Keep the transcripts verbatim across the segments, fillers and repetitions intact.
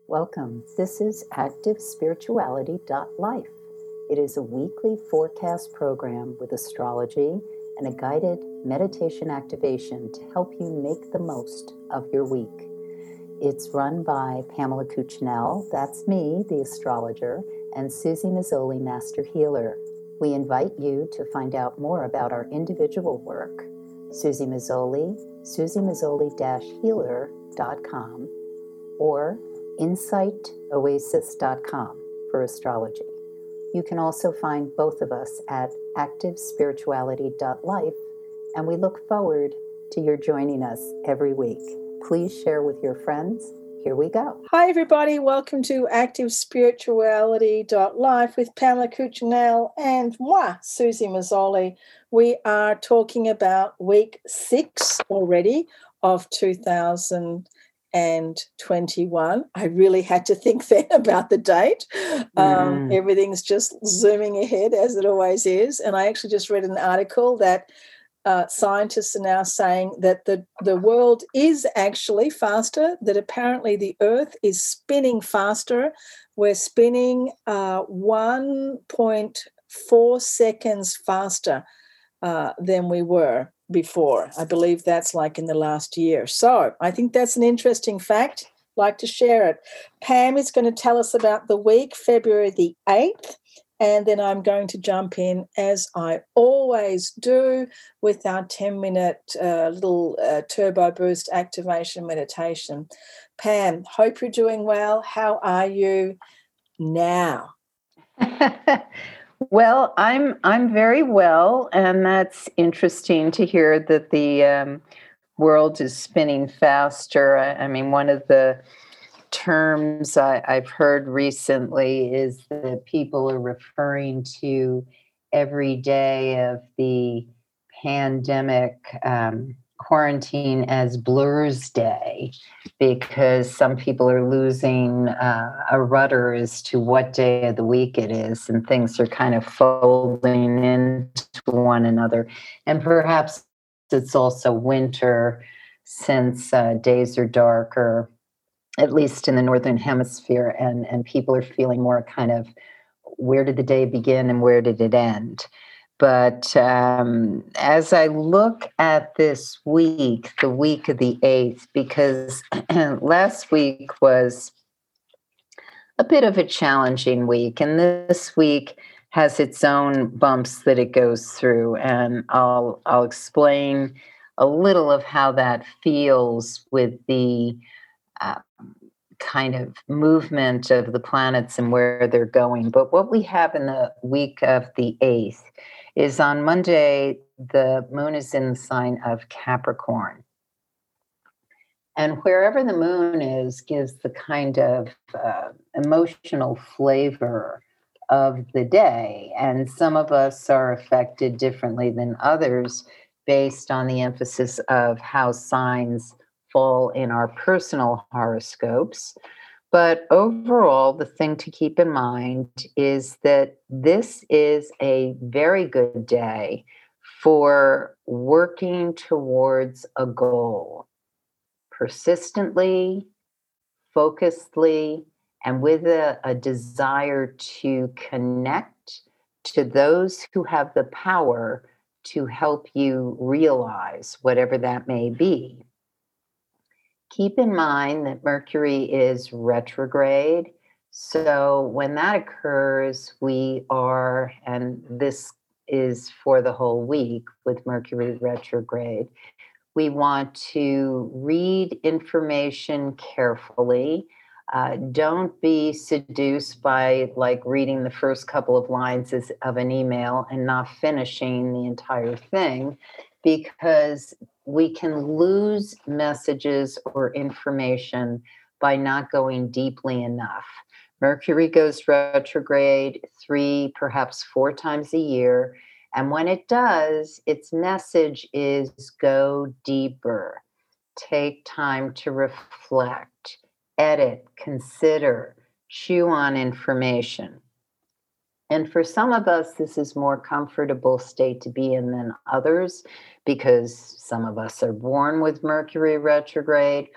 Welcome. This is active spirituality dot life. It is a weekly forecast program with astrology and a guided meditation activation to help you make the most of your week. It's run by Pamela Cuccinell, that's me, the astrologer, and Susie Mazzoli, Master Healer. We invite you to find out more about our individual work. Susie Mazzoli, susie mazzoli dash healer dot com, or insight oasis dot com for astrology. You can also find both of us at active spirituality dot life, and we look forward to your joining us every week. Please share with your friends. Here we go. Hi, everybody. Welcome to active spirituality dot life with Pamela Cuccinell and moi, Susie Mazzoli. We are talking about week six already of two thousand twenty-one. I really had to think then about the date. Um, Mm. Everything's just zooming ahead, as it always is. And I actually just read an article that Uh, scientists are now saying that the, the world is actually faster, that apparently the Earth is spinning faster. We're spinning uh, one point four seconds faster uh, than we were before. I believe that's like in the last year. So I think that's an interesting fact. I'd like to share it. Pam is going to tell us about the week, February the eighth. And then I'm going to jump in, as I always do, with our ten-minute uh, little uh, turbo boost activation meditation. Pam, hope you're doing well. How are you now? Well, I'm I'm very well, and that's interesting to hear that the um, world is spinning faster. I, I mean, one of the terms I, I've heard recently is that people are referring to every day of the pandemic um, quarantine as Blur's Day, because some people are losing uh, a rudder as to what day of the week it is, and things are kind of folding into one another. And perhaps it's also winter, since uh, days are darker, at least in the Northern Hemisphere, and, and people are feeling more kind of, where did the day begin and where did it end? But um, as I look at this week, the week of the eighth, because last week was a bit of a challenging week, and this week has its own bumps that it goes through, and I'll I'll explain a little of how that feels with the uh, kind of movement of the planets and where they're going. But what we have in the week of the eighth is on Monday, the moon is in the sign of Capricorn. And wherever the moon is gives the kind of uh, emotional flavor of the day. And some of us are affected differently than others based on the emphasis of how signs fall in our personal horoscopes. But overall, the thing to keep in mind is that this is a very good day for working towards a goal persistently, focusedly, and with a, a desire to connect to those who have the power to help you realize whatever that may be. Keep in mind that Mercury is retrograde. So when that occurs, we are, and this is for the whole week with Mercury retrograde, we want to read information carefully. Uh, don't be seduced by like reading the first couple of lines of an email and not finishing the entire thing, because we can lose messages or information by not going deeply enough. Mercury goes retrograde three, perhaps four times a year. And when it does, its message is go deeper, take time to reflect, edit, consider, chew on information. And for some of us, this is more comfortable state to be in than others, because some of us are born with Mercury retrograde,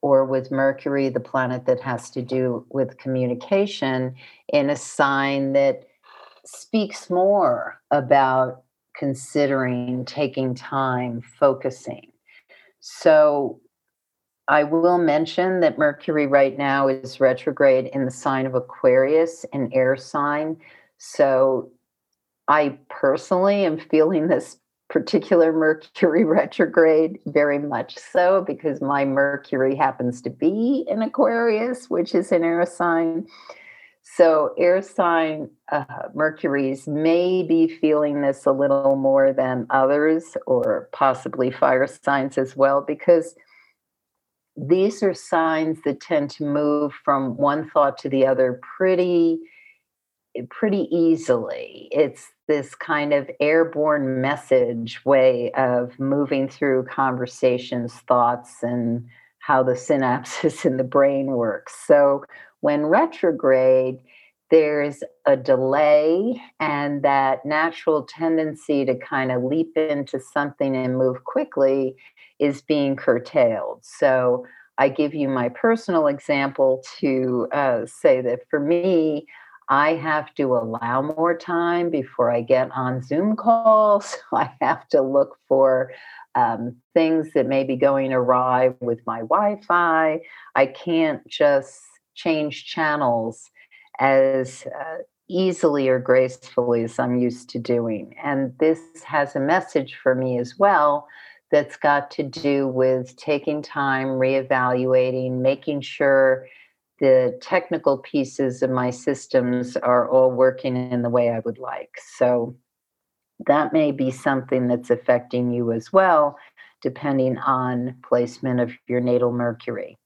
or with Mercury, the planet that has to do with communication, in a sign that speaks more about considering, taking time, focusing. So I will mention that Mercury right now is retrograde in the sign of Aquarius, an air sign. So I personally am feeling this particular Mercury retrograde very much so because my Mercury happens to be in Aquarius, which is an air sign. So air sign uh, Mercuries may be feeling this a little more than others, or possibly fire signs as well, because these are signs that tend to move from one thought to the other pretty pretty easily. It's this kind of airborne message way of moving through conversations, thoughts, and how the synapses in the brain works. So when retrograde, there's a delay, and that natural tendency to kind of leap into something and move quickly is being curtailed. So I give you my personal example to uh, say that for me, I have to allow more time before I get on Zoom calls. I have to look for um, things that may be going awry with my Wi Fi. I can't just change channels as uh, easily or gracefully as I'm used to doing. And this has a message for me as well that's got to do with taking time, reevaluating, making sure the technical pieces of my systems are all working in the way I would like. So that may be something that's affecting you as well, depending on placement of your natal Mercury.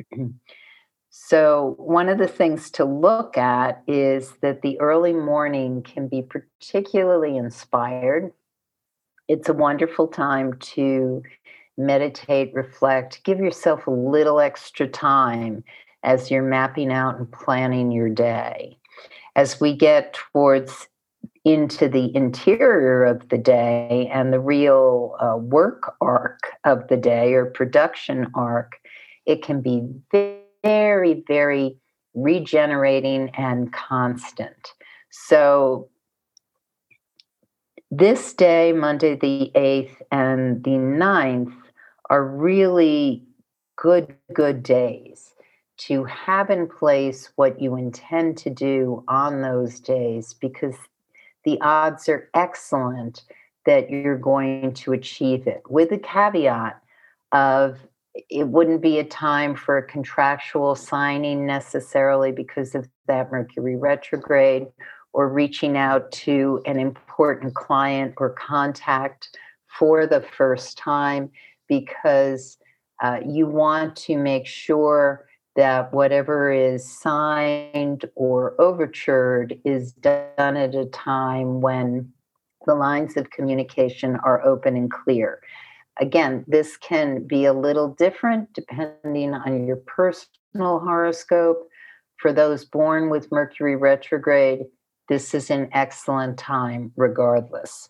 So one of the things to look at is that the early morning can be particularly inspired. It's a wonderful time to meditate, reflect, give yourself a little extra time as you're mapping out and planning your day. As we get towards into the interior of the day and the real uh, work arc of the day or production arc, it can be very, very regenerating and constant. So this day, Monday the eighth and the ninth, are really good, good days to have in place what you intend to do on those days, because the odds are excellent that you're going to achieve it, with the caveat of it wouldn't be a time for a contractual signing necessarily because of that Mercury retrograde, or reaching out to an important client or contact for the first time, because uh, you want to make sure that whatever is signed or overtured is done at a time when the lines of communication are open and clear. Again, this can be a little different depending on your personal horoscope. For those born with Mercury retrograde, this is an excellent time regardless.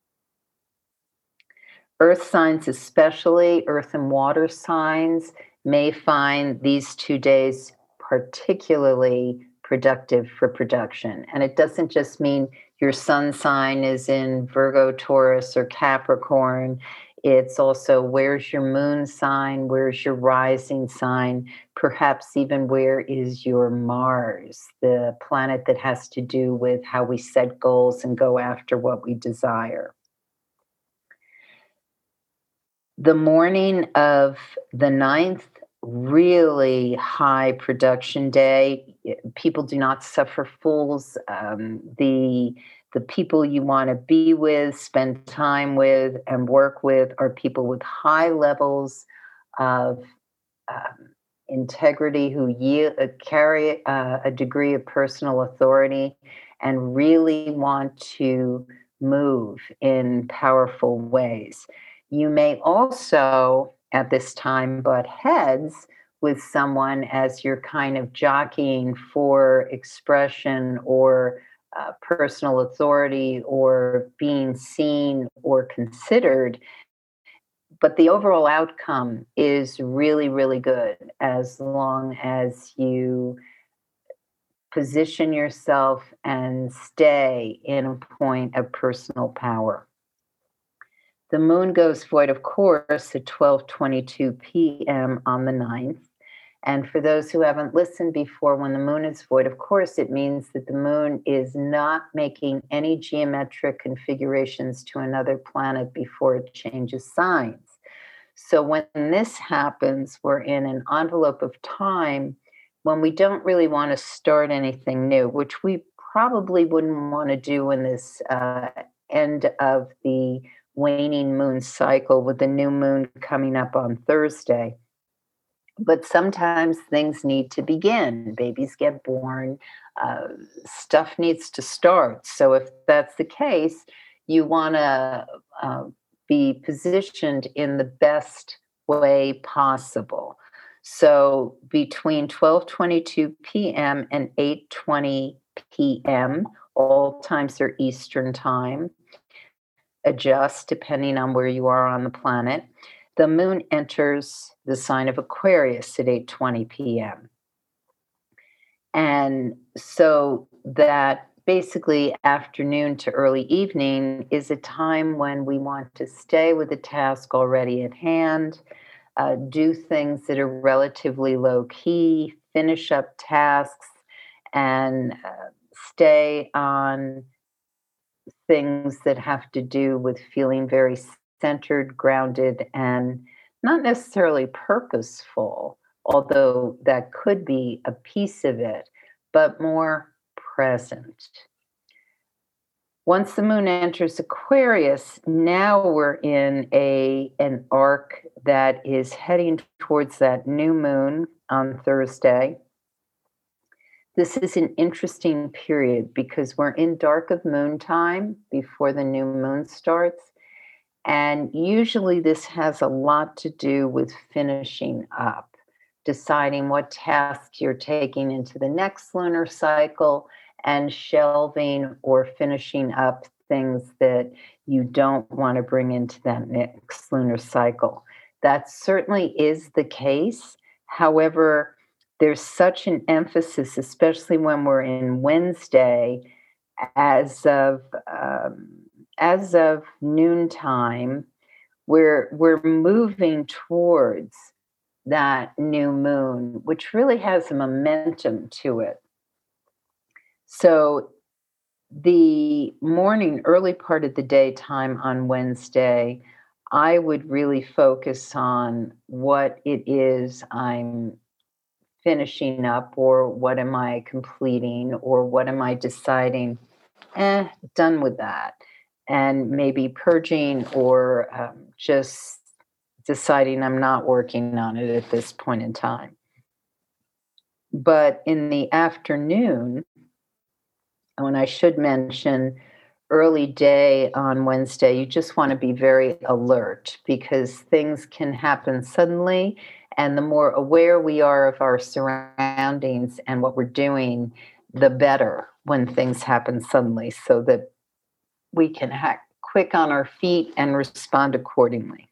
Earth signs, especially earth and water signs, may find these two days particularly productive for production. And it doesn't just mean your sun sign is in Virgo, Taurus, or Capricorn. It's also where's your moon sign, where's your rising sign, perhaps even where is your Mars, the planet that has to do with how we set goals and go after what we desire. The morning of the ninth, really high production day. People do not suffer fools. Um, the the people you want to be with, spend time with, and work with are people with high levels of um, integrity, who yield, uh, carry uh, a degree of personal authority and really want to move in powerful ways. You may also, at this time, butt heads with someone as you're kind of jockeying for expression or uh, personal authority or being seen or considered. but the overall outcome is really, really good as long as you position yourself and stay in a point of personal power. The moon goes void, of course, at twelve twenty-two p.m. on the ninth. And for those who haven't listened before, when the moon is void, of course, it means that the moon is not making any geometric configurations to another planet before it changes signs. So when this happens, we're in an envelope of time when we don't really want to start anything new, which we probably wouldn't want to do in this uh, end of the waning moon cycle with the new moon coming up on Thursday. But sometimes things need to begin. Babies get born, uh, stuff needs to start. So if that's the case, you want to uh, be positioned in the best way possible. So between twelve twenty-two p.m. and eight twenty p.m., all times are Eastern time, adjust depending on where you are on the planet. The moon enters the sign of Aquarius at eight twenty p.m. And so that basically afternoon to early evening is a time when we want to stay with the task already at hand, uh, do things that are relatively low key, finish up tasks, and uh, stay on things that have to do with feeling very centered, grounded, and not necessarily purposeful, although that could be a piece of it, but more present. Once the moon enters Aquarius, now we're in a an arc that is heading towards that new moon on Thursday. This is an interesting period because we're in dark of moon time before the new moon starts. And usually this has a lot to do with finishing up, deciding what tasks you're taking into the next lunar cycle and shelving or finishing up things that you don't want to bring into that next lunar cycle. That certainly is the case. However, there's such an emphasis, especially when we're in Wednesday, as of um, as of noontime, we're we're moving towards that new moon, which really has a momentum to it. So the morning, early part of the daytime on Wednesday, I would really focus on what it is I'm finishing up, or what am I completing, or what am I deciding, eh, done with that. And maybe purging or um, just deciding I'm not working on it at this point in time. But in the afternoon, when I should mention early day on Wednesday, you just want to be very alert because things can happen suddenly. And the more aware we are of our surroundings and what we're doing, the better when things happen suddenly so that we can act quick on our feet and respond accordingly.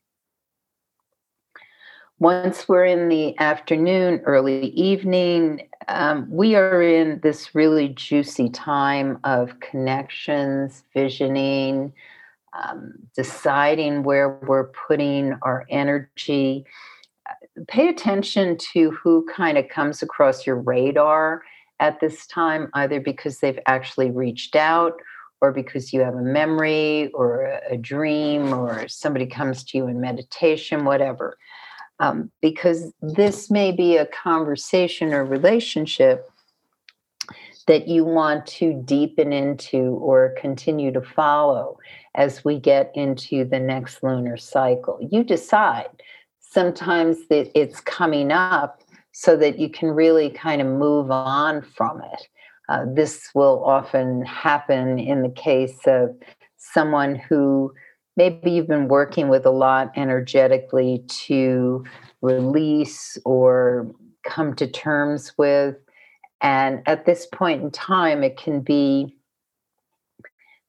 Once we're in the afternoon, early evening, um, we are in this really juicy time of connections, visioning, um, deciding where we're putting our energy. Pay attention to who kind of comes across your radar at this time, either because they've actually reached out or because you have a memory or a dream or somebody comes to you in meditation, whatever. Um, because this may be a conversation or relationship that you want to deepen into or continue to follow as we get into the next lunar cycle. You decide. Sometimes that it's coming up so that you can really kind of move on from it. Uh, this will often happen in the case of someone who maybe you've been working with a lot energetically to release or come to terms with. And at this point in time, it can be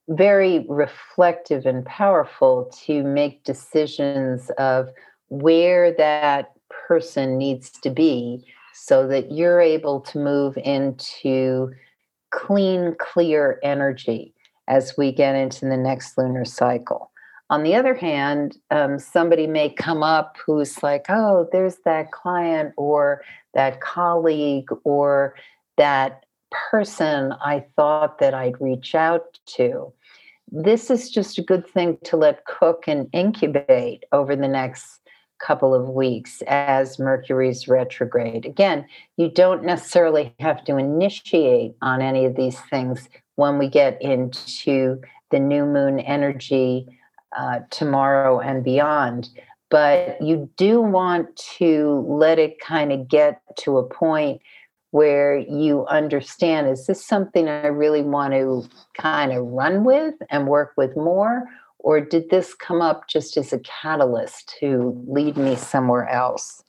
very reflective and powerful to make decisions of where that person needs to be so that you're able to move into clean, clear energy as we get into the next lunar cycle. On the other hand, um, somebody may come up who's like, oh, there's that client or that colleague or that person I thought that I'd reach out to. This is just a good thing to let cook and incubate over the next couple of weeks as Mercury's retrograde. Again, you don't necessarily have to initiate on any of these things when we get into the new moon energy uh, tomorrow and beyond. But you do want to let it kind of get to a point where you understand, is this something I really want to kind of run with and work with more? Or did this come up just as a catalyst to lead me somewhere else?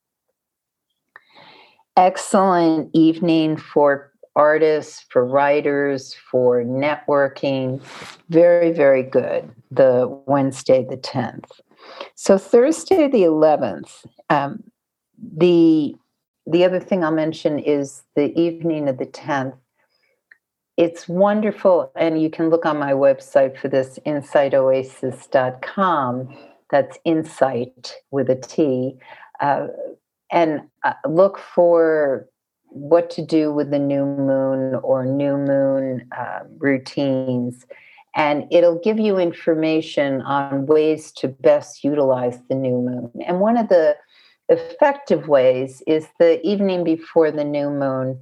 Excellent evening for artists, for writers, for networking. Very, very good. The Wednesday, the tenth. So Thursday, the eleventh, um, the the other thing I'll mention is the evening of the tenth. It's wonderful, and you can look on my website for this, insight oasis dot com. That's insight with a T. Uh, and uh, look for what to do with the new moon or new moon uh, routines. And it'll give you information on ways to best utilize the new moon. And one of the effective ways is the evening before the new moon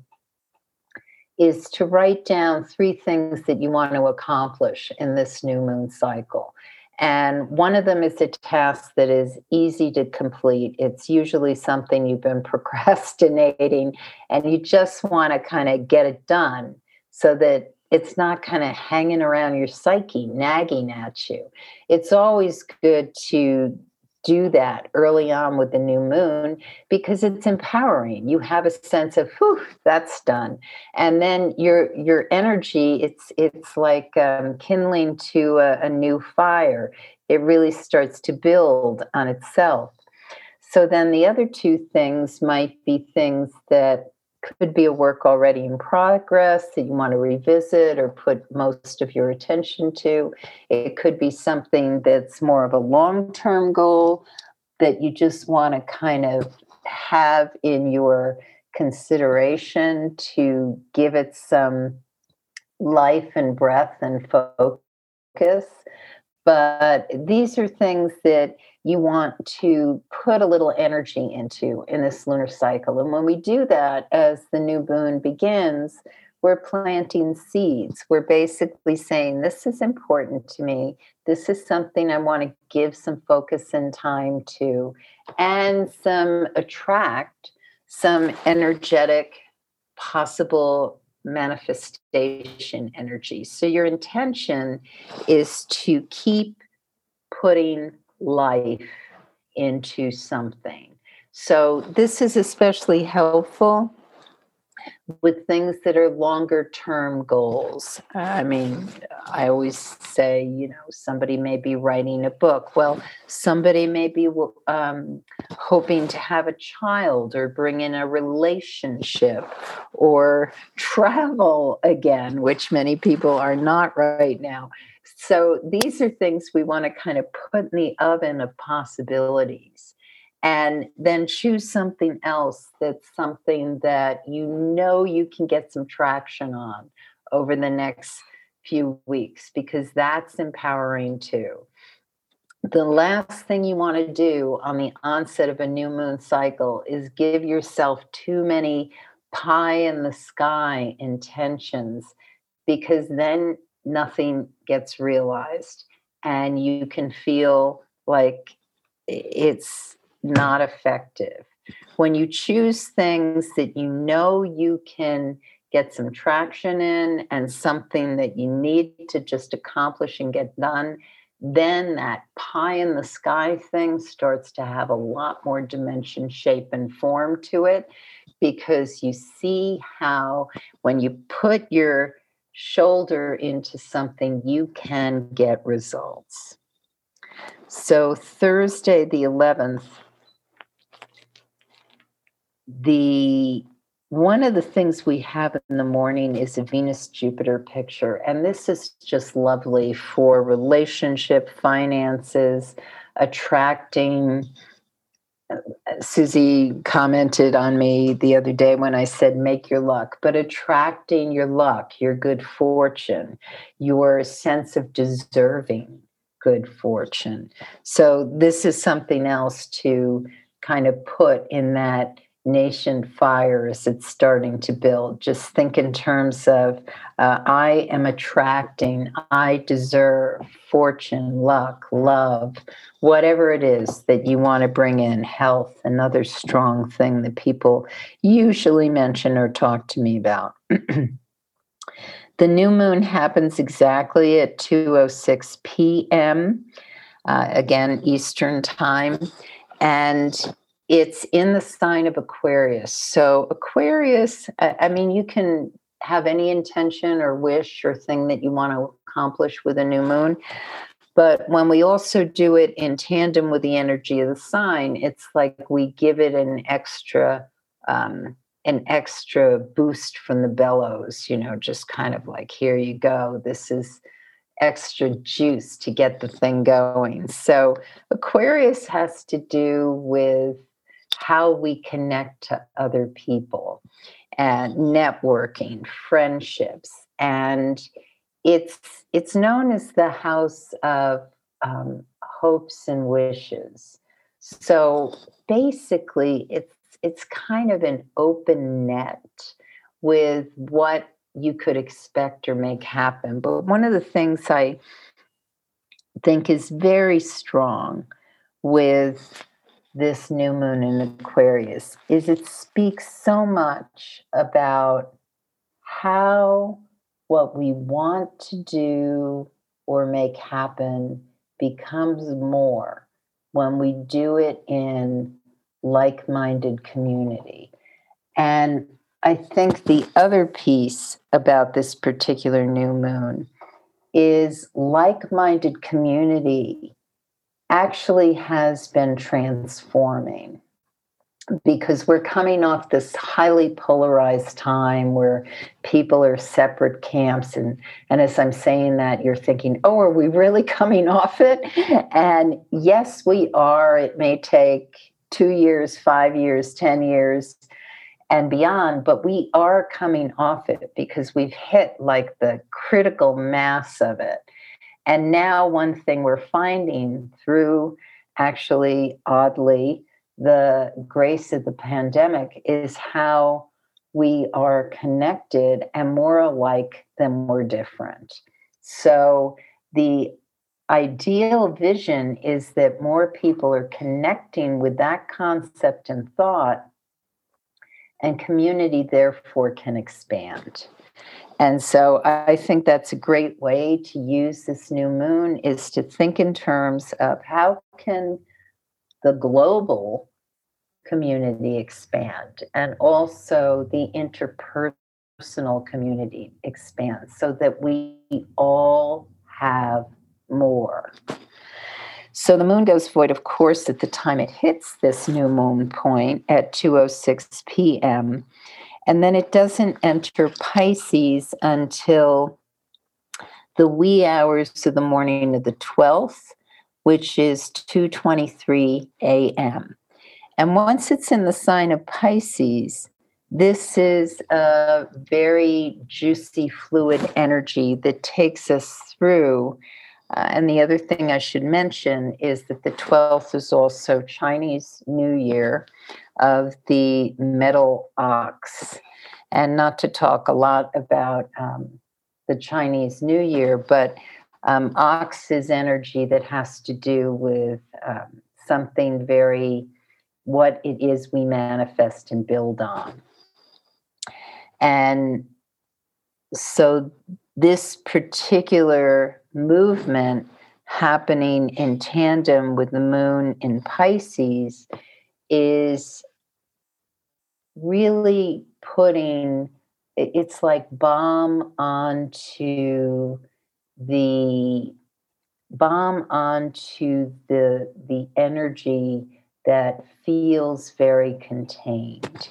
is to write down three things that you want to accomplish in this new moon cycle. And one of them is a task that is easy to complete. It's usually something you've been procrastinating and you just want to kind of get it done so that it's not kind of hanging around your psyche, nagging at you. It's always good to do that early on with the new moon because it's empowering. You have a sense of, whew, that's done. And then your your energy, it's it's like um, kindling to a, a new fire. It really starts to build on itself. So then the other two things might be things that could be a work already in progress that you want to revisit or put most of your attention to. It could be something that's more of a long-term goal that you just want to kind of have in your consideration to give it some life and breath and focus. But these are things that you want to put a little energy into in this lunar cycle. And when we do that, as the new moon begins, we're planting seeds. We're basically saying, this is important to me. This is something I want to give some focus and time to, and some attract some energetic possible manifestation energy. So your intention is to keep putting life into something. So this is especially helpful with things that are longer term goals. I mean, I always say, you know, somebody may be writing a book. Well, somebody may be um, hoping to have a child or bring in a relationship or travel again, which many people are not right now. So these are things we want to kind of put in the oven of possibilities. And then choose something else that's something that you know you can get some traction on over the next few weeks, because that's empowering too. The last thing you want to do on the onset of a new moon cycle is give yourself too many pie in the sky intentions, because then nothing gets realized and you can feel like it's not effective. When you choose things that you know you can get some traction in and something that you need to just accomplish and get done, then that pie in the sky thing starts to have a lot more dimension, shape, and form to it, because you see how when you put your shoulder into something, you can get results. So Thursday the eleventh, the one of the things we have in the morning is a Venus Jupiter picture, and this is just lovely for relationship, finances, attracting. Susie commented on me the other day when I said, make your luck, but attracting your luck, your good fortune, your sense of deserving good fortune. So this is something else to kind of put in that nation fire as it's starting to build. Just think in terms of, uh, I am attracting, I deserve fortune, luck, love, whatever it is that you want to bring in, health, another strong thing that people usually mention or talk to me about. The new moon happens exactly at two oh six p.m., uh, again, Eastern time, and it's in the sign of Aquarius. So Aquarius, I, I mean, you can have any intention or wish or thing that you want to accomplish with a new moon. But when we also do it in tandem with the energy of the sign, it's like we give it an extra, um, an extra boost from the bellows, you know, just kind of like, here you go. This is extra juice to get the thing going. So Aquarius has to do with how we connect to other people and networking, friendships, and it's it's known as the house of um, hopes and wishes. So basically, it's it's kind of an open net with what you could expect or make happen. But one of the things I think is very strong with this new moon in Aquarius is it speaks so much about how what we want to do or make happen becomes more when we do it in like-minded community. And I think the other piece about this particular new moon is like-minded community actually has been transforming, because we're coming off this highly polarized time where people are separate camps. And, and as I'm saying that, you're thinking, oh, are we really coming off it? And yes, we are. It may take two years, five years, ten years, and beyond, but we are coming off it because we've hit like the critical mass of it. And now one thing we're finding through, actually, oddly, the grace of the pandemic is how we are connected and more alike than we're different. So the ideal vision is that more people are connecting with that concept and thought, and community therefore can expand. And so I think that's a great way to use this new moon, is to think in terms of how can the global community expand and also the interpersonal community expand so that we all have more. So the moon goes void, of course, at the time it hits this new moon point at two oh six p.m., and then it doesn't enter Pisces until the wee hours of the morning of the twelfth, which is two twenty-three a.m. And once it's in the sign of Pisces, this is a very juicy, fluid energy that takes us through. Uh, and the other thing I should mention is that the twelfth is also Chinese New Year of the metal ox. And not to talk a lot about um, the Chinese New Year, but um, ox is energy that has to do with um, something very, what it is we manifest and build on. And so this particular movement happening in tandem with the moon in Pisces is really putting it- it's like balm onto the balm onto the the energy that feels very contained.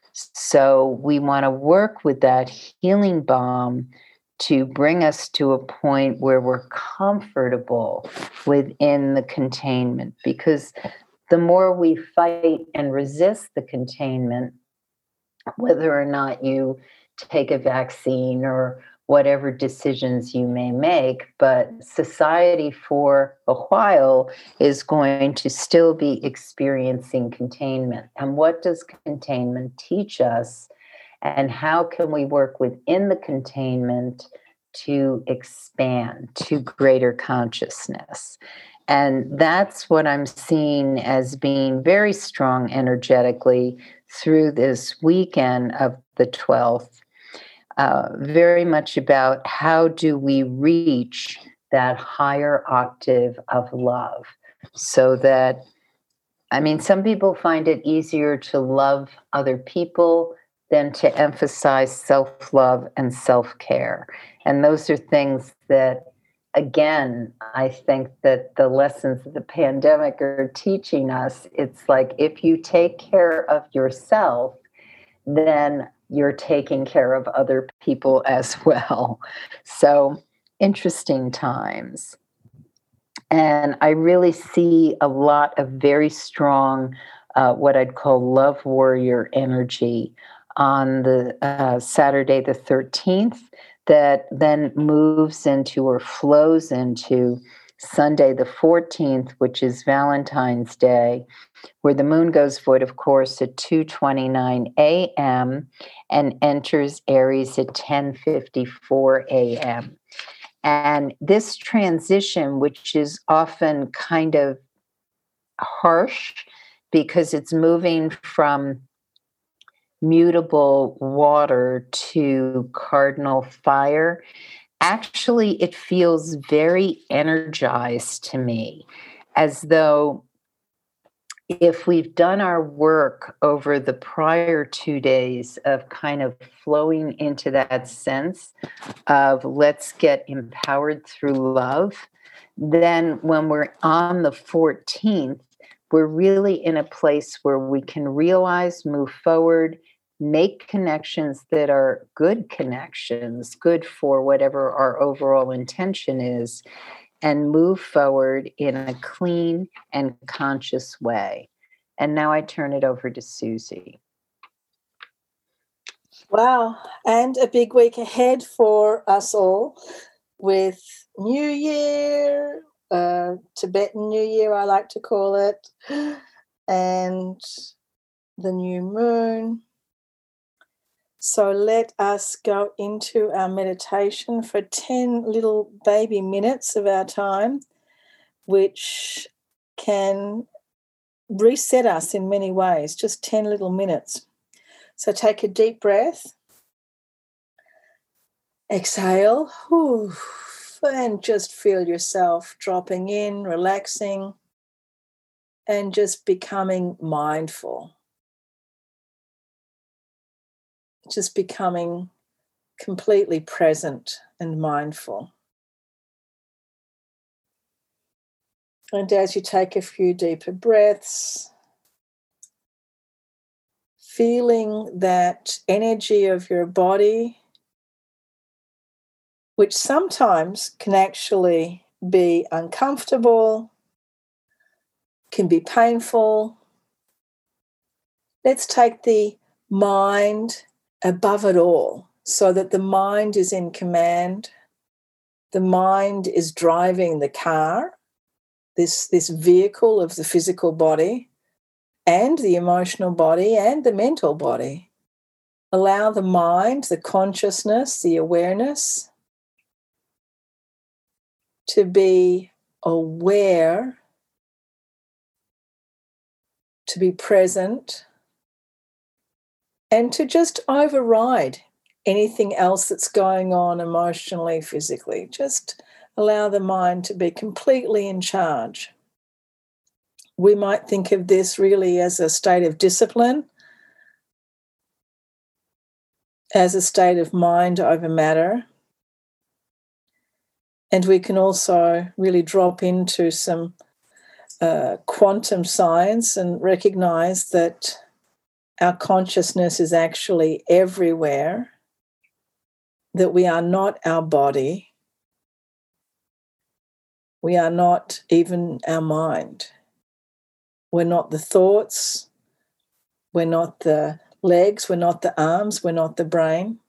So we want to work with that healing balm to bring us to a point where we're comfortable within the containment, because the more we fight and resist the containment, whether or not you take a vaccine or whatever decisions you may make, but society for a while is going to still be experiencing containment. And what does containment teach us? And how can we work within the containment to expand to greater consciousness? And that's what I'm seeing as being very strong energetically through this weekend of the twelfth. Uh, very much about how do we reach that higher octave of love, so that, I mean, some people find it easier to love other people than to emphasize self-love and self-care. And those are things that, again, I think that the lessons of the pandemic are teaching us. It's like, if you take care of yourself, then you're taking care of other people as well. So, interesting times. And I really see a lot of very strong, uh, what I'd call love warrior energy on the uh, Saturday the thirteenth, that then moves into or flows into Sunday the fourteenth, which is Valentine's Day, where the moon goes void, of course, at two twenty-nine a.m. and enters Aries at ten fifty-four a.m. And this transition, which is often kind of harsh because it's moving from mutable water to cardinal fire, actually, it feels very energized to me, as though if we've done our work over the prior two days of kind of flowing into that sense of let's get empowered through love, then when we're on the fourteenth, we're really in a place where we can realize, move forward, make connections that are good connections, good for whatever our overall intention is, and move forward in a clean and conscious way. And now I turn it over to Susie. Wow. And a big week ahead for us all with New Year, uh, Tibetan New Year, I like to call it, and the new moon. So let us go into our meditation for ten little baby minutes of our time, which can reset us in many ways, just ten little minutes. So take a deep breath, exhale, whew, and just feel yourself dropping in, relaxing, and just becoming mindful. Just becoming completely present and mindful. And as you take a few deeper breaths, feeling that energy of your body, which sometimes can actually be uncomfortable, can be painful. Let's take the mind above it all, so that the mind is in command. The mind is driving the car, this, this vehicle of the physical body and the emotional body and the mental body. Allow the mind, the consciousness, the awareness to be aware, to be present, and to just override anything else that's going on emotionally, physically. Just allow the mind to be completely in charge. We might think of this really as a state of discipline. as a state of mind over matter. And we can also really drop into some uh, quantum science and recognize that our consciousness is actually everywhere, that we are not our body, we are not even our mind. We're not the thoughts, we're not the legs, we're not the arms, we're not the brain.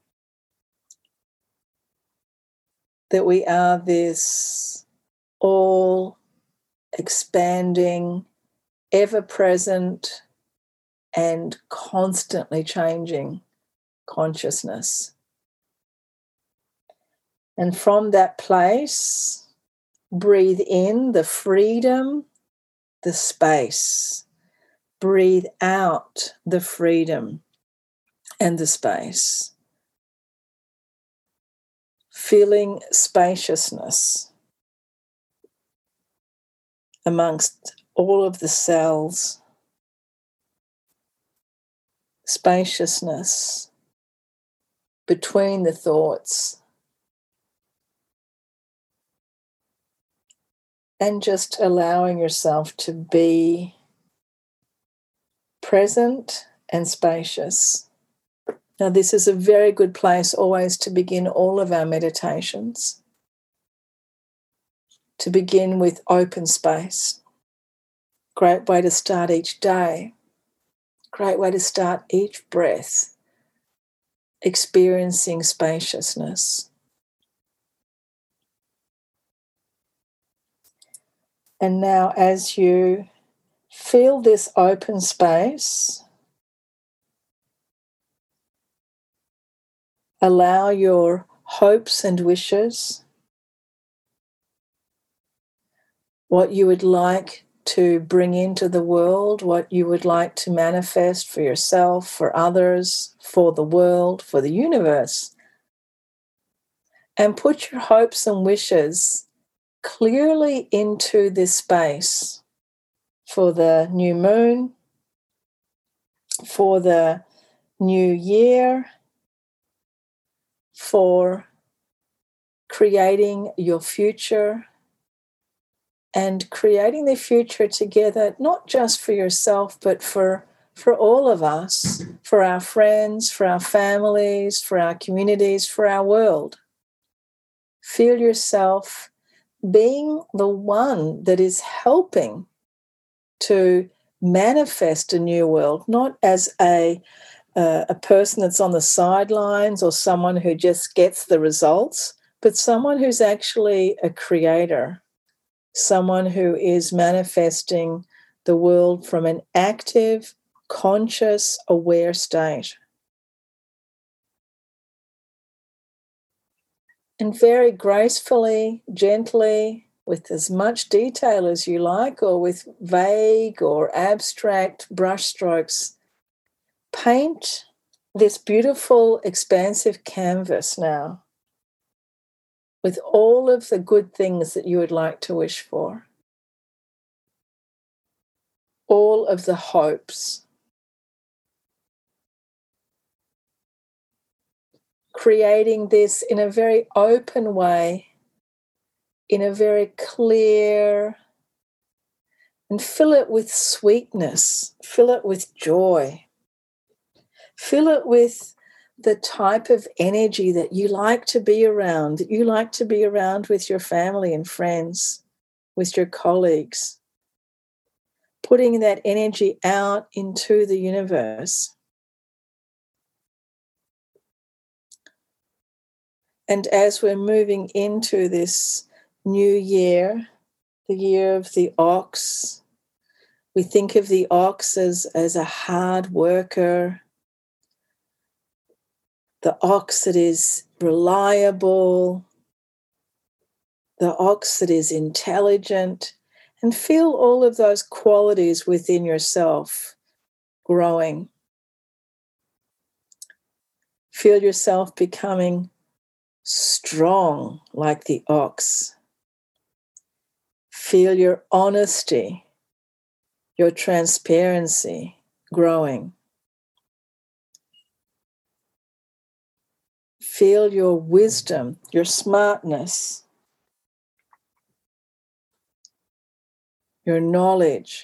That we are this all expanding, ever-present, and constantly changing consciousness. And from that place, breathe in the freedom, the space. Breathe out the freedom and the space. Feeling spaciousness amongst all of the cells. Spaciousness between the thoughts. And just allowing yourself to be present and spacious. Now, this is a very good place always to begin all of our meditations. To begin with open space. Great way to start each day. Great way to start each breath. Experiencing spaciousness. And now as you feel this open space, allow your hopes and wishes, what you would like to bring into the world, what you would like to manifest for yourself, for others, for the world, for the universe. And put your hopes and wishes clearly into this space for the new moon, for the new year, for creating your future and creating the future together, not just for yourself, but for, for all of us, for our friends, for our families, for our communities, for our world. Feel yourself being the one that is helping to manifest a new world, not as a, uh, a person that's on the sidelines or someone who just gets the results, but someone who's actually a creator, someone who is manifesting the world from an active, conscious, aware state. And very gracefully, gently, with as much detail as you like, or with vague or abstract brushstrokes, paint this beautiful, expansive canvas now with all of the good things that you would like to wish for, all of the hopes, creating this in a very open way, in a very clear, and fill it with sweetness, fill it with joy, fill it with the type of energy that you like to be around, that you like to be around with your family and friends, with your colleagues, putting that energy out into the universe. And as we're moving into this new year, the year of the ox, we think of the ox as, as a hard worker, the ox that is reliable, the ox that is intelligent, and feel all of those qualities within yourself growing. Feel yourself becoming strong like the ox. Feel your honesty, your transparency growing. Feel your wisdom, your smartness, your knowledge.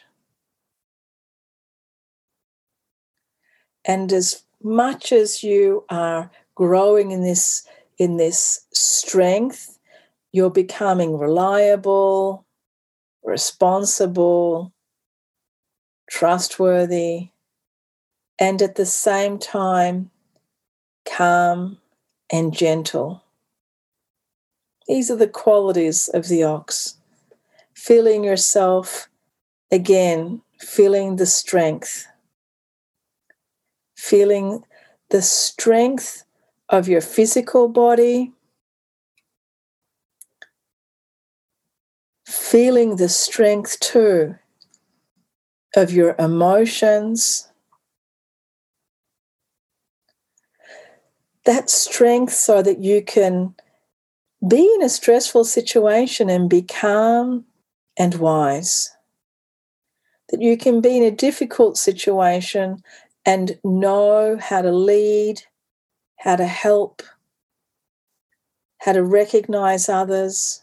And as much as you are growing in this, in this strength, you're becoming reliable, responsible, trustworthy, and at the same time, calm and gentle. These are the qualities of the ox. Feeling yourself, again, feeling the strength. Feeling the strength of your physical body. Feeling the strength, too, of your emotions. That strength so that you can be in a stressful situation and be calm and wise. That you can be in a difficult situation and know how to lead, how to help, how to recognize others,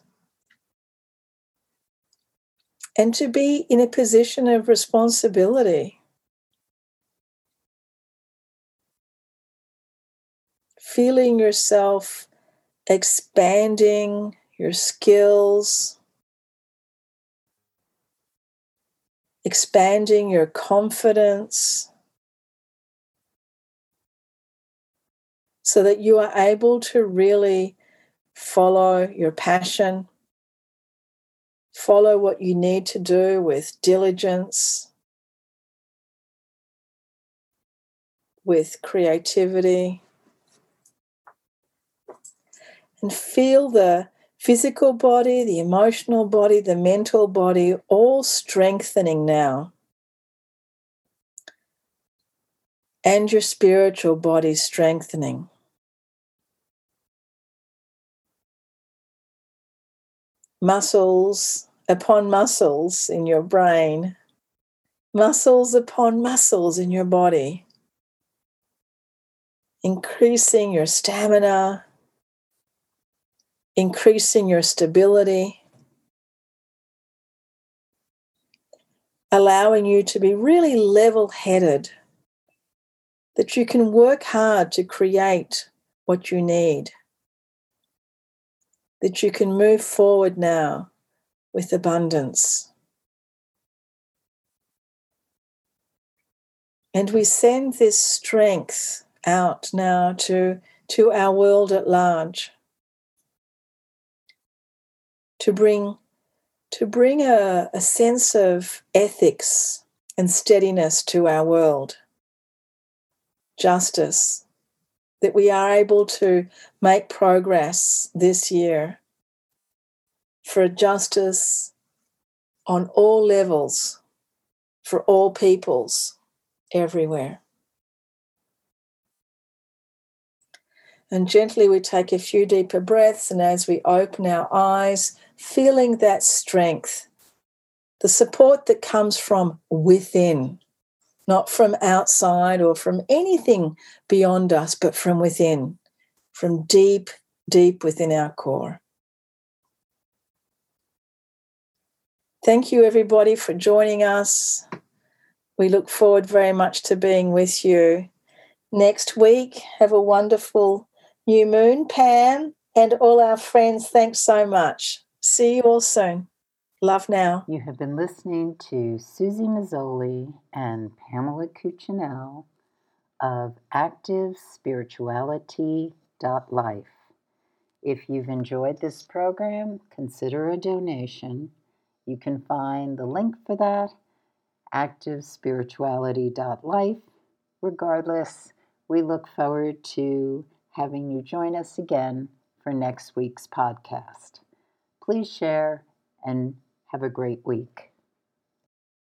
and to be in a position of responsibility. Feeling yourself expanding your skills, expanding your confidence, so that you are able to really follow your passion, follow what you need to do with diligence, with creativity, and feel the physical body, the emotional body, the mental body all strengthening now. And your spiritual body strengthening. Muscles upon muscles in your brain, muscles upon muscles in your body, increasing your stamina, increasing your stability, allowing you to be really level-headed, that you can work hard to create what you need, that you can move forward now with abundance. And we send this strength out now to, to our world at large, to bring, to bring a, a sense of ethics and steadiness to our world, justice, that we are able to make progress this year for justice on all levels, for all peoples, everywhere. And gently we take a few deeper breaths, and as we open our eyes, feeling that strength, the support that comes from within, not from outside or from anything beyond us, but from within, from deep, deep within our core. Thank you, everybody, for joining us. We look forward very much to being with you next week. Have a wonderful new moon, Pam, and all our friends. Thanks so much. See you all soon. Love now. You have been listening to Susie Mazzoli and Pamela Cuccinell of active spirituality dot life. If you've enjoyed this program, consider a donation. You can find the link for that, active spirituality dot life. Regardless, we look forward to having you join us again for next week's podcast. Please share and have a great week.